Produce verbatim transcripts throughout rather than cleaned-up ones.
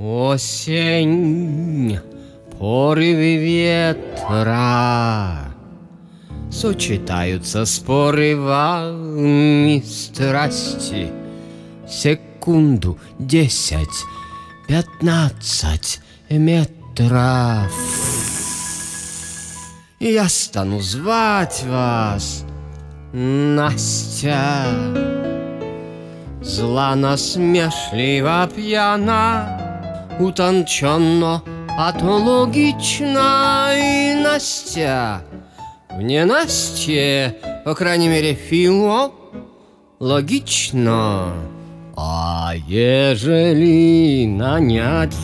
Осень, порывы ветра сочетаются с порывами страсти. Секунду, десять, пятнадцать метров. И я стану звать вас, Настя. Зла насмешливо пьяна, утонченно, патологично. И Настя, в ненастье, по крайней мере, филологично. А ежели нанять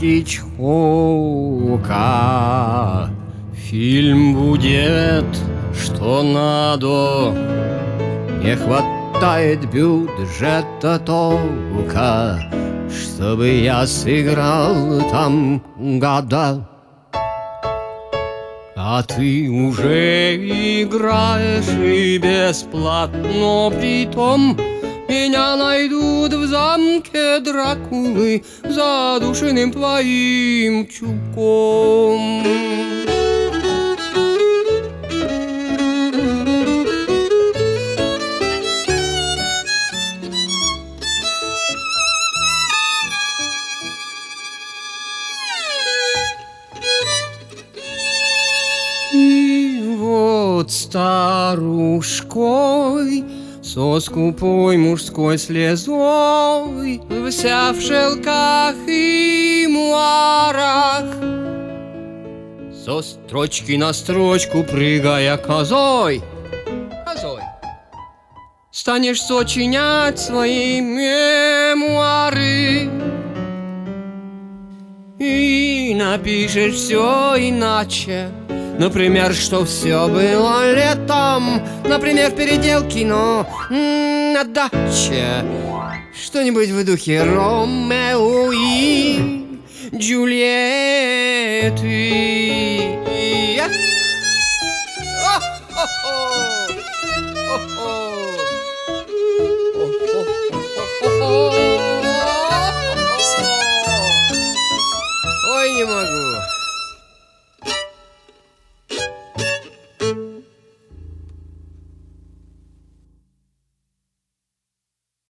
Хичкока, фильм будет что надо. Не хватает бюджета только, чтобы я сыграл там гада. А ты уже играешь и бесплатно, притом меня найдут в замке Дракулы задушенным твоим чулком. И вот старушкой со скупой мужской слезой, вся в шелках и муарах, со строчки на строчку прыгая козой, козой, станешь сочинять свои мемуары и напишешь все иначе. Например, что все было летом, например, переделки, но на даче. Что-нибудь в духе Ромео и Джульетты.